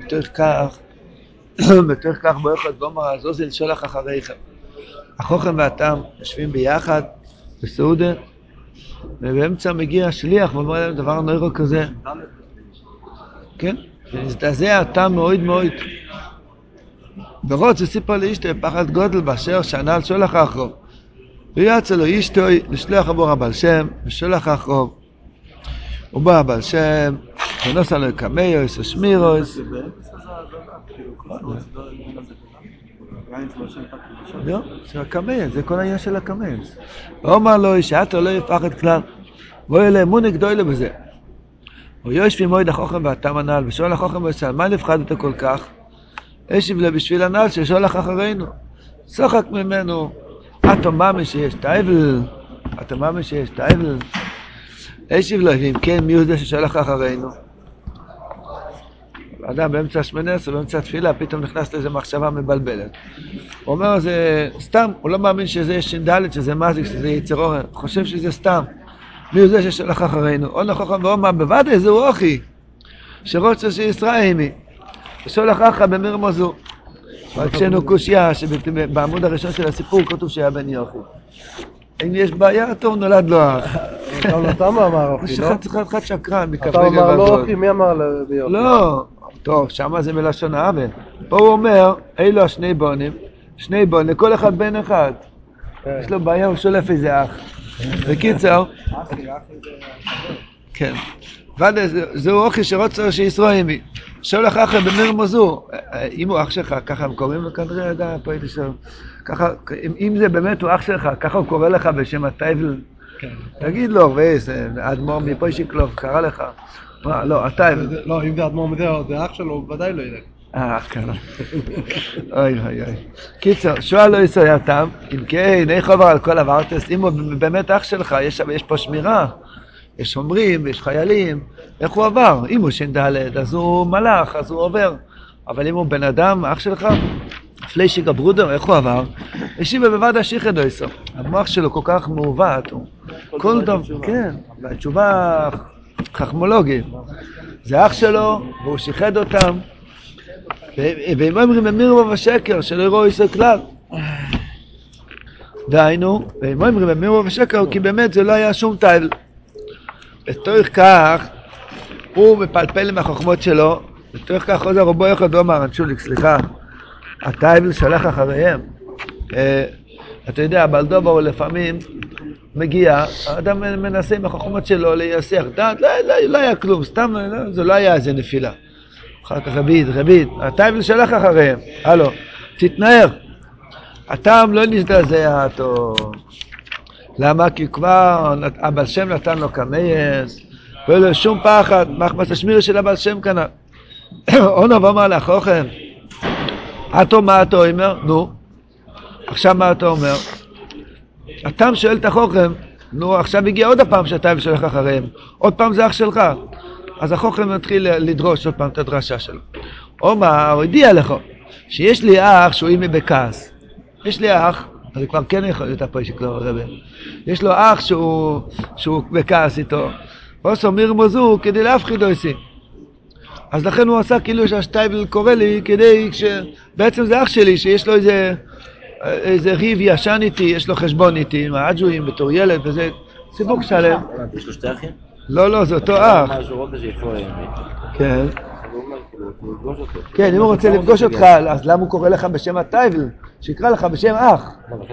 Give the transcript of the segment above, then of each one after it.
בתוך כך בואכד ואומר הזוזל שולח אחריכם. החוכם והטעם יושבים ביחד בסעודה, ובאמצע מגיע השליח ואומר להם דבר נוירו כזה. כן? ונזדעזע הטעם מאוד מאוד. ורוץ וסיפר לאשתו פחד גודל באשר שענה על שולח אחרוב. ויצא לו אשתו לשלוח עבור הבעל שם ושולח אחרוב. הוא בא הבעל שם ונוסע לו קמאוס ושמירוס. לא, זה הקמאוס, זה כל העניין של הקמאוס. ואומר לו שעתו לא יפחד כלל, בוא אלה אמונה גדולה בזה. הוא יושב מועד החוכם והטעם הנעל ושואל החוכם ושאל מה נפחדת כל כך? השיב לו בשביל הנעל ששולח אחרינו. שוחק ממנו, אתה מאמין שיש טייבל, השיב לו, ואם כן מי הוא זה ששולח אחרינו? אדם באמצע השמנס או באמצע התפילה פתאום נכנס לאיזו מחשבה מבלבלת. הוא אומר זה סתם, הוא לא מאמין שזה שינדלת, שזה מזיק, שזה יצר אורן, הוא חושב שזה סתם. מי הוא זה ששולח אחרינו? עוד חוכם ואומר בוודאי זהו אוכי שרוצה שישראלי ושולח אחר במרמוזו. כשנו קושיה שבעמוד הראשון של הסיפור כתוב שהיה בן יוכי. אם יש בעיה, טוב נולד לו אח. אתה אמר אוכי, לא? אחד שקרן אתה אמר לא אוכי, מי אמר ביוכי? לא, טוב, שמה זה מלשון העוול. פה הוא אומר, אלו השני בונים, לכל אחד בן אחד. יש לו בעיה, הוא שולף איזה אח. בקיצר, כן. ודאי, זהו אוכי שרוצה שישראלי. שולח אחר במרמוזו. אם הוא אח שלך, ככה הם קוראים לו כנראה, פה הייתי שואל. ככה, אם זה באמת הוא אח שלך, ככה הוא קורא לך בשם הטייבל. תגיד לו, אדמור מפה שיקלוב, קרא לך. לא, הטייבל. לא, אם זה אדמור מדבר, זה אח שלו, ודאי לא ילך. ככה. אוי. קיצר, שואל לא יסויתם, אם כן, איך עובר על כל הוורטס, אם הוא באמת אח שלך, יש פה שמירה. יש שומרים ויש חיילים, איך הוא עבר? אם הוא שינדלת, אז הוא מלאך, אז הוא עובר. אבל אם הוא בן אדם, אח שלך, פליישיק הברודר, איך הוא עבר? ישיבה בבד השיחד איסו. המוח שלו כל כך מעוות, כל טוב, כן, תשובה חכמולוגית. זה אח שלו, והוא שיחד אותם, והם אומרים במירו ובשקר, שלא יראו איסו כלל. דיינו, והם אומרים במירו ובשקר, כי באמת זה לא היה שום טייל. בתוך כך, הוא מפלפל עם החוכמות שלו, בתוך כך חוזר רבו יחד אומר, אנשוליק, סליחה, הטייבל שלח אחריהם. אתה יודע, בלדובר הוא לפעמים מגיע, האדם מנסה עם החוכמות שלו לייסח דעת, לא היה כלום, סתם, זה לא היה איזה נפילה. אחר כך רביד, הטייבל שלח אחריהם, הלו, תתנער, הטעם לא נזדעזע אותו. למה? כי כבר הבעל שם נתן לו קמייס, ולא לו שום פחד, מחמס השמיר של הבעל שם כאן. אונו ואומר לחוכם, מה אתה אומר? נו, עכשיו מה אתה אומר? הטעם שואל את החוכם, נו עכשיו הגיע עוד הפעם שהטעם שולח אחריהם, עוד פעם זה אח שלך. אז החוכם מתחיל לדרוש עוד פעם את הדרשה שלו. אומר, הוא הודיע לך, שיש לי אח שהוא אימי בכעס. יש לי אח, אז כבר כן יכול להיות פה שקלור הרבה. יש לו אח שהוא בכעס איתו. ועושה מרמוזו כדי להפחיד אותי. אז לכן הוא עשה כאילו שהשטייבל קורא לי כדי בעצם זה אח שלי שיש לו איזה ריב ישן איתי, יש לו חשבון איתי עם האג'ויים בתור ילד וזה סיפוק שלם. יש לו שתי אחים? לא, זה אותו אח. כן. כן, אם הוא רוצה לפגוש אותך, אז למה הוא קורא לך בשם הטייבל? שיקרא לך בשם אח.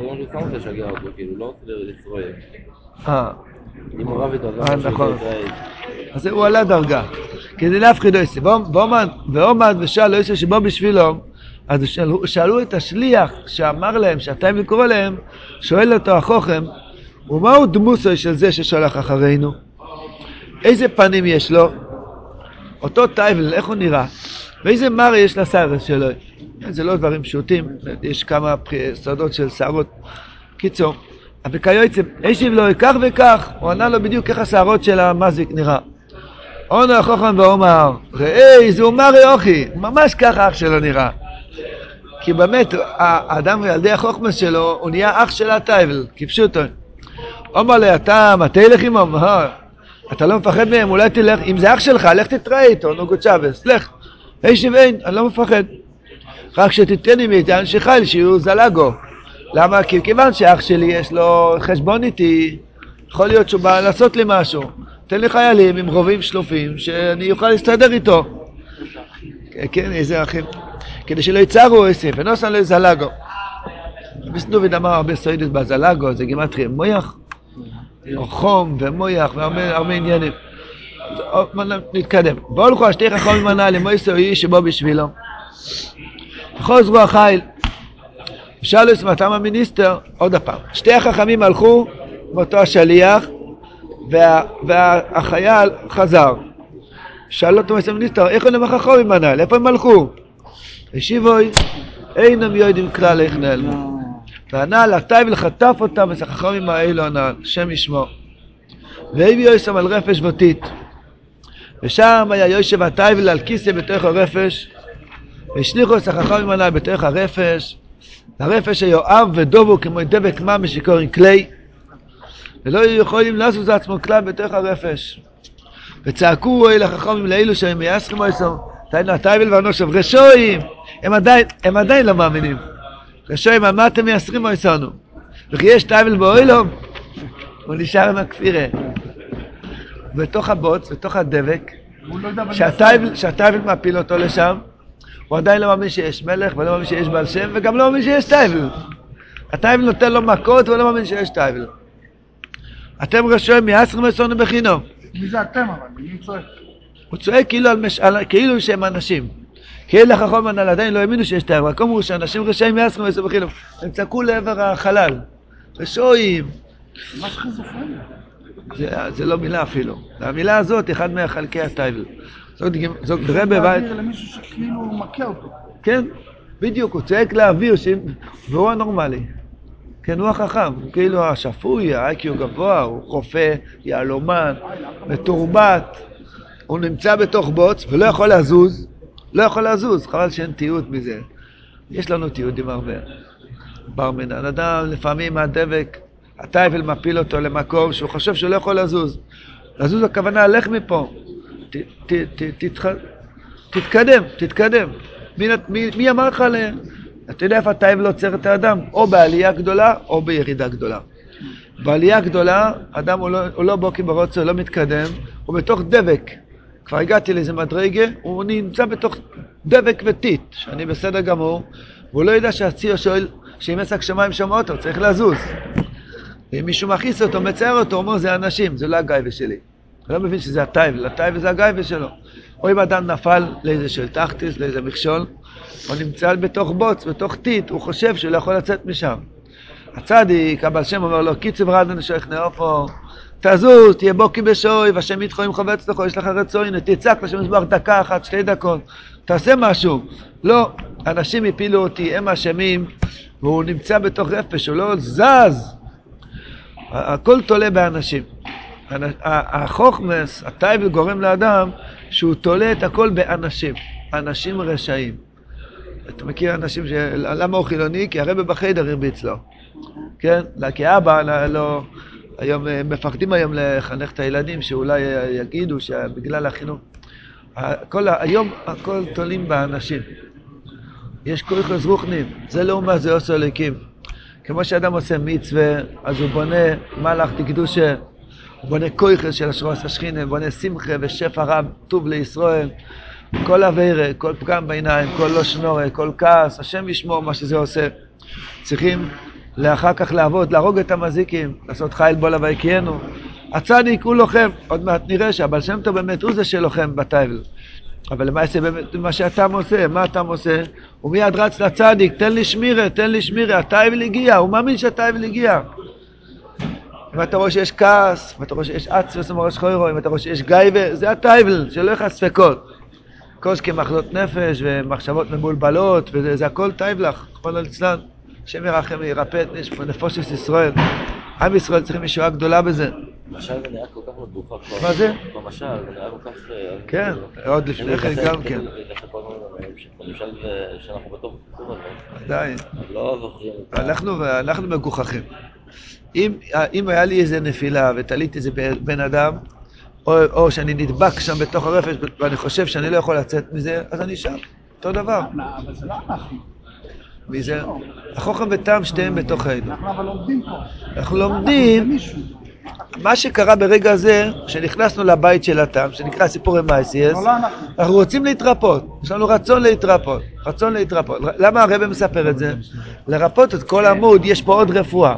אם הוא רב איתו, נכון. אז הוא עלה דרגה. כדי להפחיד אותי. ועומד ושאל לא יצא שבו בשבילו, אז שאלו את השליח שאמר להם, שהטייבל קורא להם, שואל אותו החוכם, ומהו דמוסו של זה ששולח אחרינו? איזה פנים יש לו? אותו טייבל, איך הוא נראה? ואיזה מראה יש לסערת שלו? זה לא דברים פשוטים, יש כמה סודות של שערות. קיצור, וכיוצא, השיב לו כך וכך, הוא ענה לו בדיוק איך השערות של המזיק נראה. עונה החוכם ואומר, ראי, זה מראה אוכי, ממש ככה אח שלו נראה. כי באמת, האדם על ידי החוכמה שלו, הוא נהיה אח של הטייבל, כפשוטו. אומר לי, אתה תלך עמם, אתה לא מפחד מהם, אולי תלך, אם זה אח שלך, לך תתראה איתו, נו גוד שבס, לך. יש ואין, אני לא מפחד. רק שתיתן לי מאיתן שחייל שיהיו זלגו. למה? כי כיוון שאח שלי יש לו חשבון איתי, יכול להיות שהוא בא לעשות לי משהו. תן לי חיילים עם רובים שלופים שאני אוכל להסתדר איתו. כן, איזה אחים. כדי שלא יצארו עשף, ונוסן לו זלגו. מסנוביד אמר הרבה סוידות בזלגו, זה גימטרי מויח, או חום ומויח והרבה עניינים. נתקדם. והולכו השתי חכמים מנה למויסו איש שבו בשבילו. וחוזרו החיל. שאלו את מתם המיניסטר, עוד הפעם. שתי החכמים הלכו מאותו השליח, והחייל חזר. שאלו אותו מתם המיניסטר, איך הם החכמים מנה? איפה הם הלכו? השיבוי, אינם יודעים כלל איך נעלמו. וענה לטייבל חטף אותם, ושחכמים האלו ענה, שם ישמו. והביא יוסם על רפש ותית. ושם היה יושב הטייבל על כיסא בתוך הרפש, והשליחו שחכמים ענה בתוך הרפש. הרפש היואב ודובו כמו דבק מה משיקור עם כלי, ולא היו יכולים לעשות עצמו כלל בתוך הרפש. וצעקו אל החכמים לאלו שהם מייסרים מויסום, הטייבל והנושב, רשויים, הם עדיין לא מאמינים. רשויים, מה אתם מייסרים מויסונו? וכי יש טייבל באוילום, הוא נשאר עם הכפירה. בתוך הבוץ, בתוך הדבק, שהטייבל מפיל אותו לשם, הוא עדיין לא מאמין שיש מלך, ולא מאמין שיש בעל שם, וגם לא מאמין שיש טייבל. הטייבל נותן לו מכות, ולא מאמין שיש טייבל. אתם רשויים מייסרים מויסונו בחינום. מי זה אתם אבל? מי צועק? הוא צועק כאילו שהם אנשים. כאילו החכמים עדיין לא האמינו שיש טייבל, רק אמרו שאנשים רשעים מייסרים מויסונו בחינום. הם צעקו לעבר החלל. רשויים. מה שחיזופרניה? זה לא מילה אפילו. המילה הזאת, אחד מהחלקי הטייבל. זאת רבי בית. להעביר למישהו שכאילו מכה אותו. כן, בדיוק, הוא צועק לאוויר, והוא הנורמלי. כן, הוא החכם, הוא כאילו השפוי, האיקיו גבוה, הוא רופא, יעלומן, מתורבת. הוא נמצא בתוך בוץ ולא יכול לזוז. לא יכול לזוז, חבל שאין תיעוד מזה. יש לנו תיעודים הרבה. בר מינן, אדם לפעמים הדבק, הטייבל מפיל אותו למקום שהוא חושב שהוא לא יכול לזוז. לזוז הכוונה, לך מפה. תתקדם. מי אמר לך עליהם? אתה יודע איפה הטייבל עוצר את האדם? או בעלייה גדולה או בירידה גדולה. בעלייה גדולה, אדם הוא לא בוקי ברוצה, הוא לא מתקדם, הוא בתוך דבק. כבר הגעתי לאיזה מדרגה, הוא נמצא בתוך דבק וטיט, שאני בסדר גמור, והוא לא יודע שהציור שואל, שאם עסק שמיים שומע אותו, צריך לזוז. ואם מישהו מכניס אותו, מצייר אותו, הוא אומר, זה אנשים, זה לא הגייבה שלי. הוא לא מבין שזה הטייבל, הטייבל זה הגייבה שלו. או אם אדם נפל לאיזה של תחתיס, לאיזה מכשול, הוא נמצא בתוך בוץ, בתוך טיט, הוא חושב שהוא לא יכול לצאת משם. הצדיק, הבעל שם אומר לו, קיצב רדן שייך נאופו, תזוז, תהיה בוקי בשוי, והשם יתחו עם חובץ לכו, יש לך רצוין, תצעק לשם יסבור דקה אחת, 2 דקות, תעשה משהו. לא, אנשים הפילו אותי, הם אשמים, והוא נמצא בתוך רפש, הוא לא זז. הכל תולה באנשים. החוכמס, הטייבל גורם לאדם, שהוא תולה את הכל באנשים. אנשים רשעים. אתה מכיר אנשים למה הוא חילוני? כי הרב בחדר הרביץ לו. כן? כי אבא לא... היום מפחדים היום לחנך את הילדים שאולי יגידו שבגלל החינוך. היום הכל תולים באנשים. יש כויחס רוחנים. זה לעומת זה עושה אלוקים. כמו שאדם עושה מצווה, אז הוא בונה מלאך תקדושה. הוא בונה כויחס של השרוס השכינה, הוא בונה שמחה ושפע רב טוב לישראל. כל עבירה, כל פגם בעיניים, כל לא שנורה, כל כעס, השם ישמור מה שזה עושה. צריכים לאחר כך לעבוד, להרוג את המזיקים, לעשות חיל בולה ויקיינו. הצדיק הוא לוחם, עוד מעט נראה שהבעל שם טוב באמת הוא זה שלוחם בטייבל. אבל למעשה באמת מה שאתה עושה, מה אתה עושה? הוא מיד רץ לצדיק, תן לי שמירה, הטייבל הגיע, הוא מאמין שהטייבל הגיע. אם אתה רואה שיש כעס, אם אתה רואה שיש עצבס ומורש חוירו, אם אתה רואה שיש גייבה, זה הטייבל, שלא יחד ספקות. קוש כמחלות נפש ומחשבות מבולבלות, וזה הכל טייבלך, כל הלצלן. השם ירחם וירפא את נפושת ישראל. עם ישראל צריכים ישועה גדולה בזה. במשל זה נראה כל כך מגוחה כבר. מה זה? במשל זה נראה כל כך... כן, עוד לפני כן גם כן. במשל שאנחנו בתוך תחום הזה. עדיין. לא זוכרים. אנחנו מגוחכים. אם היה לי איזה נפילה ותליתי איזה בן אדם, או שאני נדבק שם בתוך הרפש ואני חושב שאני לא יכול לצאת מזה, אז אני שם, אותו דבר. אבל זה לא אנחנו. מי זה? החוכם וטעם שתיהם בתוכנו. אנחנו אבל לומדים פה. אנחנו לומדים, מה שקרה ברגע הזה, שנכנסנו לבית של הטעם, שנקרא סיפורי מייסיאס, אנחנו רוצים להתרפות, יש לנו רצון להתרפות, רצון להתרפות. למה הרב מספר את זה? לרפות את כל עמוד, יש פה עוד רפואה.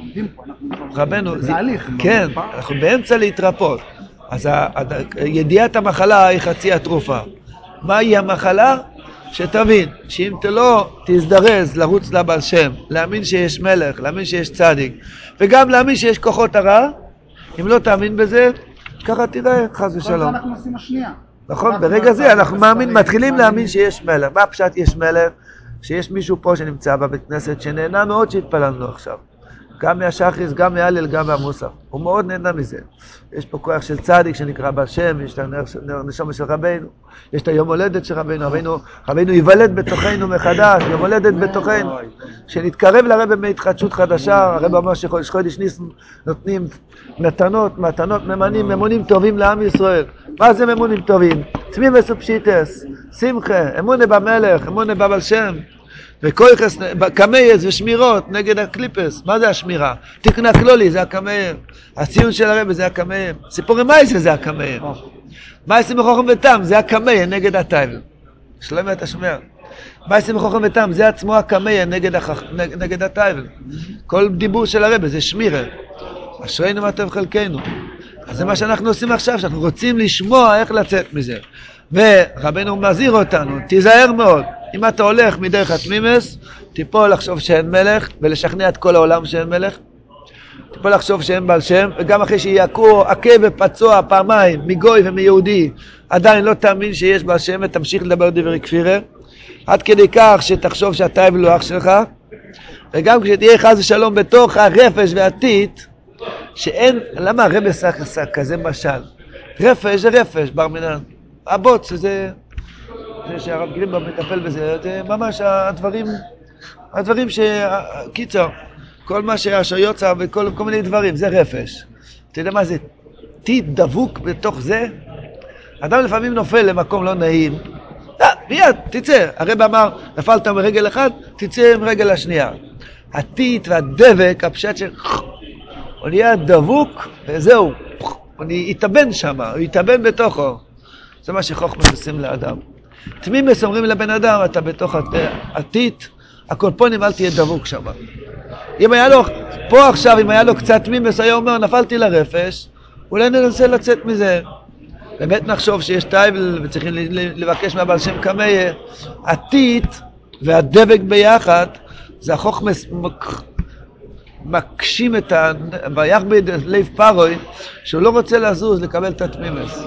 רבנו, כן, אנחנו באמצע להתרפות. אז ידיעת המחלה היא חצי התרופה. מהי המחלה? שתבין, שאם אתה לא תזדרז לרוץ לבעל שם, להאמין שיש מלך, להאמין שיש צדיק, וגם להאמין שיש כוחות הרע, אם לא תאמין בזה, ככה תראה, חס ושלום. זה אנחנו עושים השנייה. נכון, ברגע זה אנחנו מתחילים להאמין שיש מלך. מה פשט יש מלך? שיש מישהו פה שנמצא בבית כנסת שנהנה מאוד שהתפללנו עכשיו. גם מהשחריס, גם מהלל, גם מהמוסף. הוא מאוד נהנה מזה. יש פה כוח של צדיק שנקרא בעל שם, יש את הנשמה של רבינו, יש את היום הולדת של רבינו, רבינו ייוולד בתוכנו מחדש, יום הולדת בתוכנו, שנתקרב לרב מהתחדשות חדשה. הרב אמר שחודש ניסן נותנים מתנות, ממונים טובים לעם ישראל. מה זה ממונים טובים? תמימוס ופשיטס, שמחה, אמונה במלך, אמונה בבעל שם, וכויחס, קמייס ושמירות נגד הקליפס. מה זה השמירה? תקנה כלולי, זה הקמייס. הציון של הרב זה הקמייס. סיפורי מייסה זה הקמייס. מייסה מחוכם וטעם זה הקמייס נגד הטייבל. שלמה אתה שומע? מייסה מחוכם וטעם זה עצמו הקמייס נגד הטייבל. כל דיבור של הרב זה שמירה. אשרינו מה טוב חלקנו. אז זה מה שאנחנו עושים עכשיו, שאנחנו רוצים לשמוע איך לצאת מזה. ורבנו מזהיר אותנו, תיזהר מאוד. אם אתה הולך מדרך התמימס, תיפול לחשוב שאין מלך, ולשכנע את כל העולם שאין מלך. תיפול לחשוב שאין בעל שם, וגם אחרי שיעקו עקה ופצוע פעמיים, מגוי ומיהודי, עדיין לא תאמין שיש בעל שם, ותמשיך לדבר דברי כפירה. עד כדי כך שתחשוב שאתה אבלו אח שלך, וגם כשתהיה חס ושלום בתוך הרפש והטיט, שאין, למה הרב עשה כזה משל? רפש זה רפש, בר מינן. הבוץ זה שהרב גרינברג מטפל בזה, זה ממש הדברים קיצר, כל מה שאשר יוצא וכל מיני דברים, זה רפש. אתה יודע מה זה? טיט דבוק בתוך זה? אדם לפעמים נופל למקום לא נעים, מיד, תצא. הרב אמר, נפלת מרגל אחד, תצא עם רגל השנייה. הטיט והדבק, הפשט של... הוא נהיה דבוק, וזהו, הוא יתאבן שם, הוא יתאבן בתוכו. זה מה שחוכמה עושים לאדם. תמימוס אומרים לבן אדם, אתה בתוך הטיט, הקולפונים אל תהיה דבוק שם. אם היה לו, פה עכשיו, אם היה לו קצת תמימוס, היה אומר, נפלתי לרפש, אולי ננסה לצאת מזה. באמת נחשוב שיש טייבל וצריכים לבקש מהבעל שם קמיה. הטיט והדבק ביחד, זה החוכמה מקשים את ויחב"ד לב פרוי, שהוא לא רוצה לזוז לקבל את התמימוס.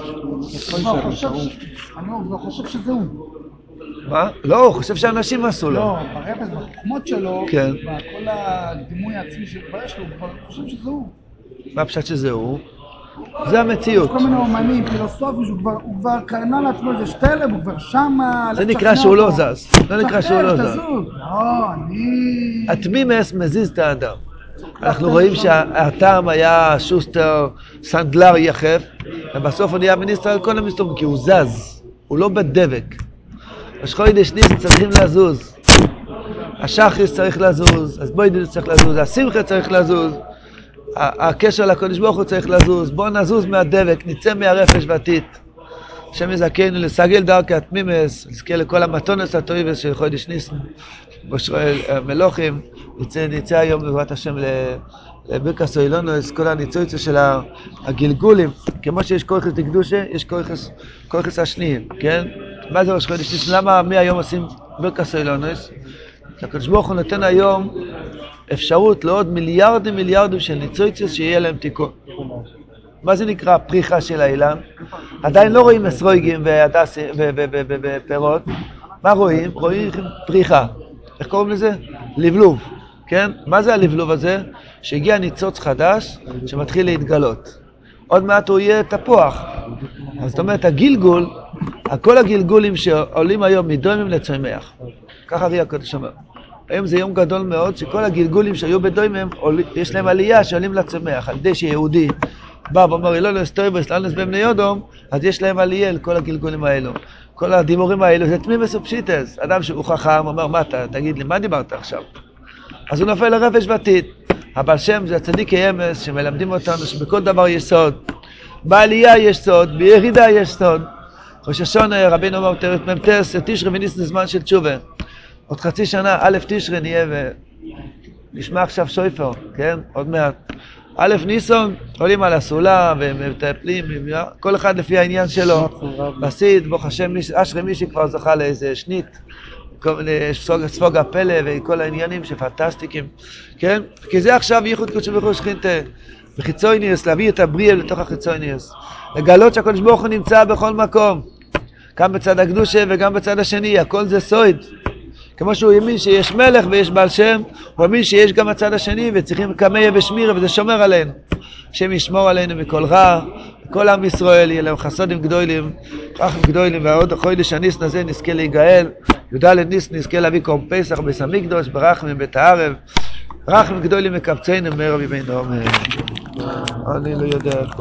אני לא חושב שזה הוא. מה? לא, הוא חושב שאנשים עשו לו. לא, ברפס, בחוכמות שלו, כן. בכל הדימוי העצמי שכבר יש לו, הוא חושב שזה הוא. מה פשט שזה הוא? זה המציאות. יש כל מיני אומנים, פילוסופים, שהוא כבר קרנה לעצמו איזה שתלם, הוא כבר שמה... זה נקרא שהוא לא זז. זה נקרא שהוא לא זז. לא, אני... התמימוס מזיז את האדם. אנחנו רואים שהטעם היה שוסטר, סנדלר יחף, ובסוף הוא נהיה מיניסטר על כל המסתובבים, כי הוא זז, הוא לא בדבק. חודש ניסן צריכים לזוז, השחריס צריך לזוז, אז בוידל צריך לזוז, השמחה צריך לזוז, הקשר לקודש ברוך הוא צריך לזוז. בואו נזוז מהדבק, נצא מהרפש והטיט. השם יזכנו לסגל דרכי התמימוס, נזכה לכל המתונס הטויבס של חודש ניסן, בשואל מלוכים. נצא היום בבית השם לברכס אילונוס, כל הניצוצה של הגלגולים, כמו שיש כויחס לקדושה, יש כויחס השניים, כן? מה זה ראש חודש ניסן? למה מהיום עושים ברכס אילונוס? הקדוש ברוך הוא נותן היום אפשרות לעוד מיליארדים של ניצוצות שיהיה להם תיקון. מה זה נקרא פריחה של האילן? עדיין לא רואים מסרויגים ופירות. מה רואים? רואים פריחה. איך קוראים לזה? לבלוב. כן? מה זה הלבלוב הזה? שהגיע ניצוץ חדש שמתחיל להתגלות. עוד מעט הוא יהיה תפוח. אז זאת אומרת, הגלגול, כל הגלגולים שעולים היום מדוימים לצומח. ככה רי הקדוש אומר. היום זה יום גדול מאוד שכל הגלגולים שהיו בדוימים, יש להם עלייה שעולים לצומח. על ידי שיהודי בא ואומר, לא לסטוי בסלנס בבני יודום, אז יש להם עלייה כל הגלגולים האלו. כל הדיבורים האלו, זה תמימוס ופשיטס. אדם שהוא חכם, אומר, מה אתה, תגיד לי, מה דיברת עכשיו? אז הוא נופל לרפש ועתיד. הבעל שם זה הצדיקי אמס שמלמדים אותנו שבכל דבר יש סוד. בעלייה יש סוד, בירידה יש סוד. ראש השונה, רבינו אומר, ממתס, תשרי וניסן זמן של תשובה. עוד חצי שנה, א' תשרי נהיה ונשמע עכשיו שויפר, כן? עוד מעט. א' ניסון, עולים על הסולה ומטפלים, כל אחד לפי העניין שלו. בסיד, ברוך השם, אשרי מישהי כבר זכה לאיזה שנית. ספוג הפלא וכל העניינים שפנטסטיקים, כן? כי זה עכשיו ייחוד קודשו ברוך הוא שכינתה בחיצוניוס, להביא את הבריאה לתוך החיצוניוס, לגלות שהקדוש ברוך הוא נמצא בכל מקום, גם בצד הקדושה וגם בצד השני, הכל זה סוד. כמו שהוא האמין שיש מלך ויש בעל שם, הוא האמין שיש גם הצד השני וצריכים קמיה ושמירה, וזה שומר עלינו. השם ישמור עלינו מכל רע, כל עם ישראל יהיה להם חסודים גדולים, רחם גדולים, והעוד חודש הניס נזה נזכה להיגאל, י"ד ניס נזכה להביא קורבן פסח בבית המקדש, ברחמים בית הערב, רחם גדולים מקבצנו מהר ובימינו אמן. אני לא יודע